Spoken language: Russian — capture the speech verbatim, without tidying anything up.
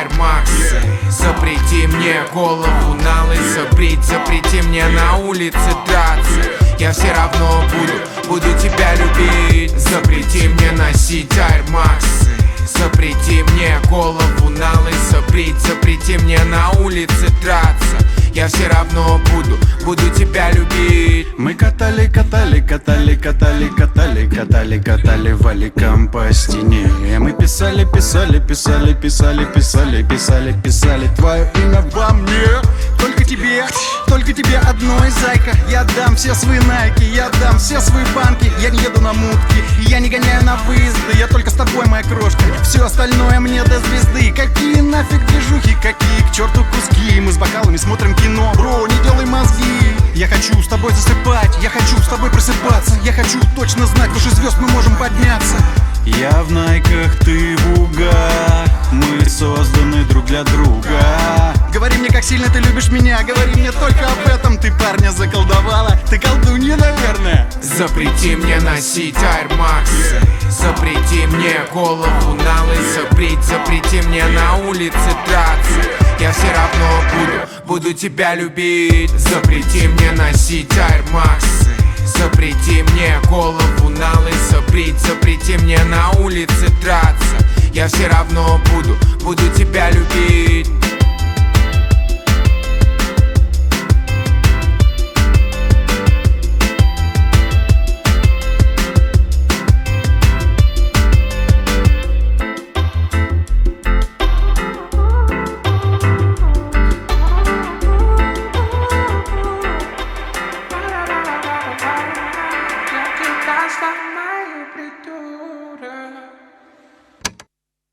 Air Max. Запрети мне голову на лысо брить, запрети мне на улице драться. Я все равно буду, буду тебя любить. Запрети мне носить Air Max. Запрети мне голову на лысо брить, запрети мне на улице драться. Я все равно буду, буду тебя любить. Мы катали, катали, катали, катали, катали, катали, катали валиком по стене. Мы писали, писали, писали, писали, писали, писали, писали твое имя во мне. Только тебе, только тебе одной, зайка. Я дам все свои найки, я дам все свои банки. Я не еду на мутки, я не гоняю на выезды. Я только с тобой, моя крошка, все остальное мне до звезды. Какие нафиг движухи, какие к черту куски. Мы с бокалами смотрим кино, бро, не делай мозги. Я хочу с тобой засыпать, я хочу с тобой просыпаться. Я хочу точно знать, выше звезд мы можем подняться. Я в найках, ты в угах. Мы созданы друг для друга. Говори мне, как сильно ты любишь меня. Говори мне только об этом. Ты парня заколдовала, ты колдунья, наверное. Запрети мне носить Air Max. Запрети мне голову на лысо брить, запрети мне на улице драться. Я все равно буду, буду тебя любить. Запрети мне носить Air Max. Запрети мне голову на лысо брить, запрети мне на улице драться. Я все равно буду, буду тебя любить.